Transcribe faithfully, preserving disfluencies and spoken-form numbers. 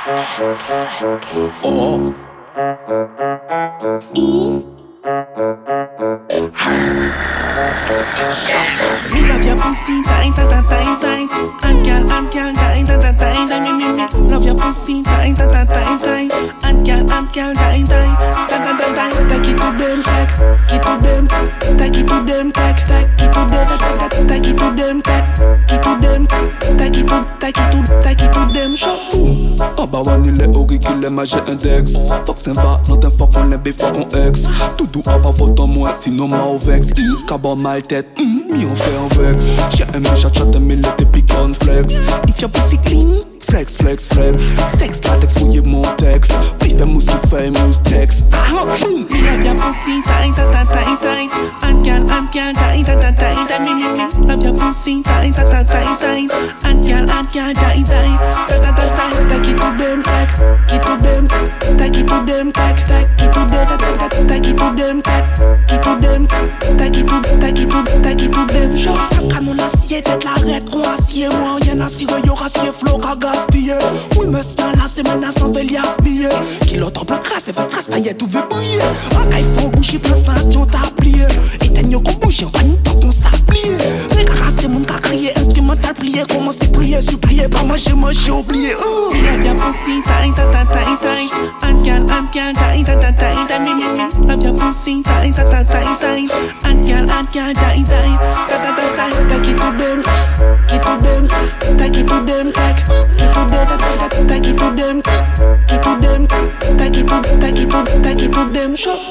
Oh. E. Me love your pussy tight, tight, tight, tight. And girl, and girl, tight, tight, tight, tight. Me, me, me love your pussy tight, tight, tight, tight. And girl, and girl, tight, tight, tight, tight, tight. Take it to them, take, it to them, take it to them, take, take it to them, take it to them, take it to them, take it to, take it to, take it to them. Show. En bas one il est auriculaire, mais j'ai index. Fuck sympa, not un fuck on est bé, fuck on ex. Tout doux en bas vote en moi, sinon ma au vex. Cabot mal tête, mi on fait un vex. J'ai un méchant chat, un mille et pick on flex. If your pussy clean, Flex, flex, flex. Sex, latex, fouillez mon texte. Oui, fais mousse qui fait mousse texte. ah, boom. Me love your pussy tight, tight, tight, tight. And girl, and girl, tight, tight, tight, tight. Me, me, me love your pussy tight, tight, tight, tight. And girl, and girl, tight, tight, tight, tight, tight. Take it to them, take, it to them, take it to them, take, take it to them, take it to them, take it to them, take it to, take it to, take it to them. Show ça canon l'acier, tête l'arrête, on acier. Moi, y'en a si yo racier, flow, ka gaspiller. Oui, me stan la semaine à s'en veiller habiller. Qui l'autre bloc crasse, et fait stress, paillette, tout veut briller. En cas, il faut bouger, plein sensation, t'as plié. Éteigne qu'on bouge, en panique, tant qu'on s'applique. Mais qu'à rasser, mon cas crier, instrumental plié. Comment c'est prier, supplier, pas manger, manger, oublier. Love your pussy tight, tight, tight, tight. And girl, and girl, tight, tight, tight, tight. Me, me, me love your pussy tight, tight, tight, tight. And girl, and girl, tight, tight, tight, tight, tight. Take it to them, take it to them, take it to them, take it to them, take it to them, take it to them, take it to, take it to, take it to them. Show.